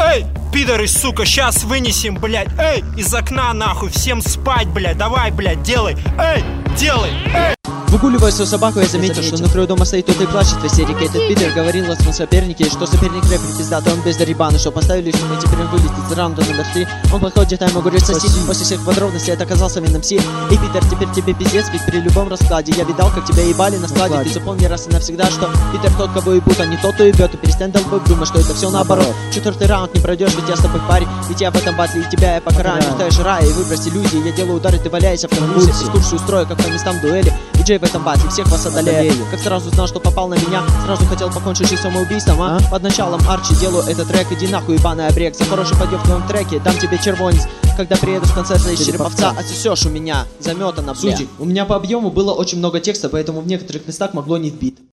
Эй, пидоры, сука, сейчас вынесем, блядь. Эй, из окна нахуй, всем спать, блядь. Давай, блядь, делай. Эй, делай, эй. Выгуливая свою собаку, я заметил, что на краю дома стоит тот и плачет в истерике. Этот пидор говорил о своем сопернике, что соперник рэпер пиздатый, он без дарибана, что поставили, что мы теперь он вылетит из раунда номер 3. Он подходит, а ему говорит соси. После всех подробностей это оказался Веном Си. И пидор, теперь тебе пиздец, ведь при любом раскладе я видал, как тебя ебали на складе. Ты запомни раз и навсегда, что пидор тот, кого ебут, а не тот, кто ебет. И перестань долбой думать, что это все наоборот. Четвертый раунд не пройдешь, ведь я с тобой в паре. Ведь я в этом батле, и тебя я покараю. Летаешь рай, и выбрось иллюзии. Я делаю удары, ты валяешься в конвульсии. Экскурсию устрою, как по местам дуэли. И Джей в этом батле всех вас одолею. Как сразу знал, что попал на меня, сразу хотел покончить жизнь самоубийством, а? Под началом Арчи делаю этот трек, иди нахуй, ебаный обрек. За хороший подъем в твоем треке, дам тебе червонец. Когда приеду с концерта из Череповца, отсосешь у меня, заметано, бля. Судьи, у меня по объему было очень много текста, поэтому в некоторых местах могло не вбить.